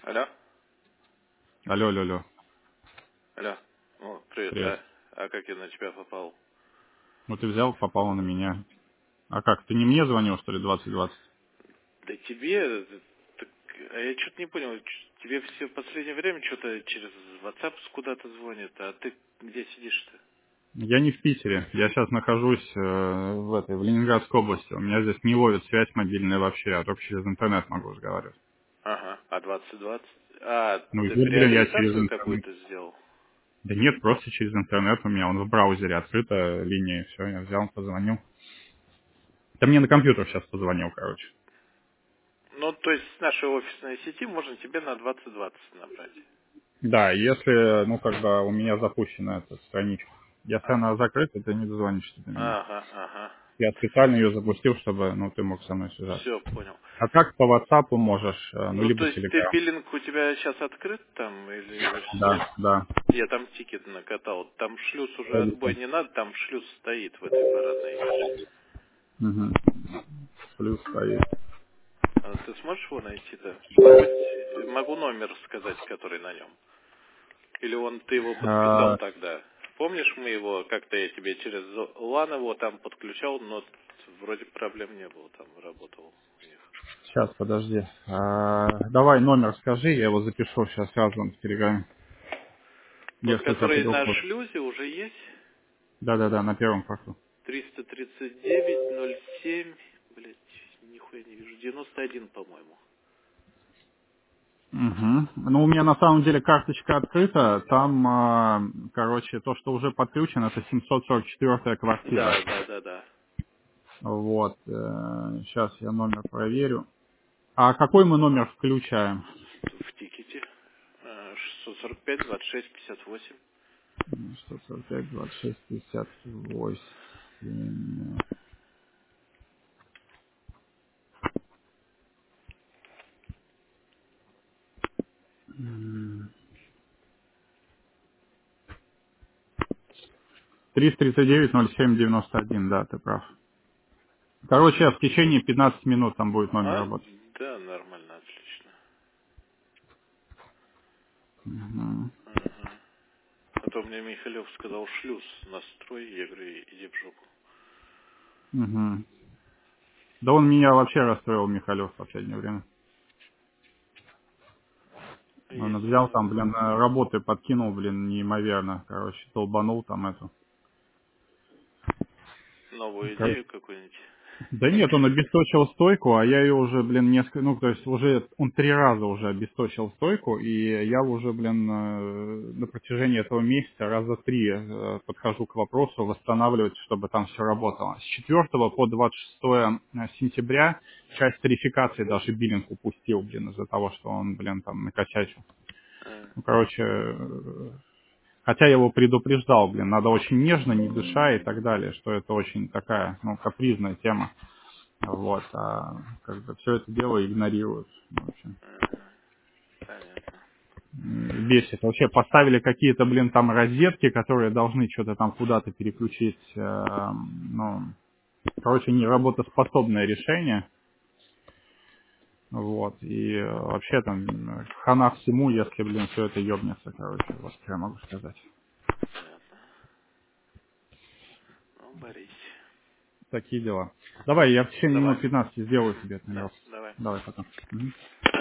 Алло? Алло, алло, алло. Алло. О, привет. Привет. А как я на тебя попал? Ну ты взял, попала на меня. А как, ты не мне звонил, что ли, 2020? Да тебе... Так, а я что-то не понял. Тебе все в последнее время что-то через WhatsApp куда-то звонят, а ты где сидишь-то? Я не в Питере. Я сейчас нахожусь в Ленинградской области. У меня здесь не ловит связь мобильная вообще, я только через интернет могу разговаривать. Ага. А 2020? А, Ну и ты вот, блин, я через реабилитацию интернет. какую-то сделал? Да нет, просто через интернет у меня, он в браузере открыта линия, и все, я взял, позвонил. Да мне на компьютер сейчас позвонил, короче. Ну, то есть с нашей офисной сети можно тебе на 2020 набрать. Да, если, ну, как бы у меня запущена эта страничка. Если она Ага. закрыта, ты не дозвонишься до меня. Ага, ага. Я специально ее запустил, чтобы, ну, ты мог со мной связаться. Все, понял. А так по WhatsApp можешь, ну, Ну, либо то есть ты Telegram. биллинг у тебя сейчас открыт там или что? Да, да. Я там тикет накатал. Там шлюз уже отбой не надо, там шлюз стоит в этой парадной. Угу. Плюс стоит. А ты сможешь его найти-то? Хоть могу номер сказать, который на нем. Или ты его подписал А, тогда? Помнишь, мы его как-то я тебе через LAN его там подключал, но вроде проблем не было, там работал у них. сейчас, подожди. Давай номер скажи, я его запишу сейчас сразу в Телеграме. Вот Если как который вдруг на вот. шлюзе уже есть. Да-да-да, на первом порту. 339-07, блять, нихуя не вижу, 91, по-моему. Угу. Ну, у меня на самом деле карточка открыта. Там, короче, то, что уже подключено, это 744-я квартира. Да, да, да, да. Вот. Сейчас я номер проверю. А какой мы номер включаем? В тикете. 645, 26, 58. 145, 26, 58. 339-07-91, да, ты прав. Короче, в течение 15 минут там будет номер А? работать. Да, нормально, отлично. Мгм. Ага. А то мне Михалев сказал шлюз, настрой, я говорю, иди в жопу. Мгм. Да он меня вообще расстроил, Михалев, в последнее время. Он Есть взял там, такое. блин, работы подкинул, блин, неимоверно. Короче, долбанул там эту. Новую Короче, идею какую-нибудь. да нет, он обесточил стойку, а я ее уже, блин, несколько, ну, то есть уже он 3 раза уже обесточил стойку, и я уже, блин, на протяжении этого месяца раза 3 подхожу к вопросу восстанавливать, чтобы там все работало. С 4 по 26 сентября часть тарификации даже биллинг упустил, блин, из-за того, что он, блин, там накосячил. А, Ну, короче, хотя я его предупреждал, блин, надо очень нежно, не дыша и так далее, что это очень такая, ну, капризная тема. Вот, а как бы все это дело игнорируют. В общем, ага, понятно. бесит. Вообще поставили какие-то, блин, там розетки, которые должны что-то там куда-то переключить. Ну, короче, неработоспособное решение. Вот, и вообще там хана всему, если, блин, все это ебнется, короче, вот что я могу сказать. Понятно. Ну, борись. Такие дела. Давай, я в течение Давай. минут 15 сделаю тебе этот Да, номер. давай. Давай потом. Мгм.